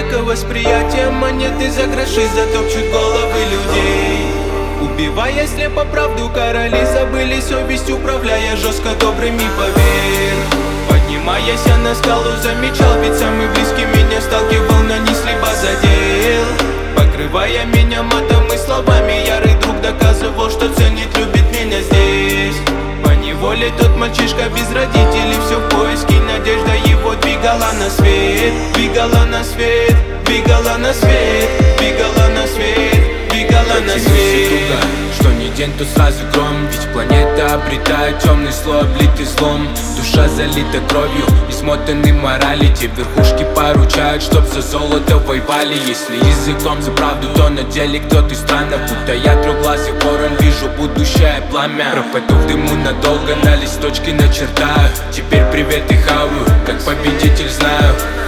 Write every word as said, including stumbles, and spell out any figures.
человека восприятие монеты за гроши затопчут головы людей. Убивая слепо правду, короли забыли совесть, управляя жестко добрыми, поверь. Поднимаясь я на скалу, замечал, ведь самый близкий меня сталкивал, нанес либо задел. Покрывая меня матом и словами, ярый друг доказывал, что ценит, любит меня здесь. Поневоле тот мальчишка без родителей, все в поиске, надежда его двигала на свет. Двигала на свет, двигала на свет, двигала на свет, двигала на свет. Что ни день, то сразу гром, ведь планета обретает темный слой, облитый злом. Душа залита кровью, измотаны морали. Те верхушки поручают, чтоб за золото воевали. Если языком за правду, то на деле кто-то странно. Будто я трехглазый ворон, вижу будущее пламя. Пропаду в дыму надолго, на листочке начертаю. Теперь привет и хаваю, как победитель знаю.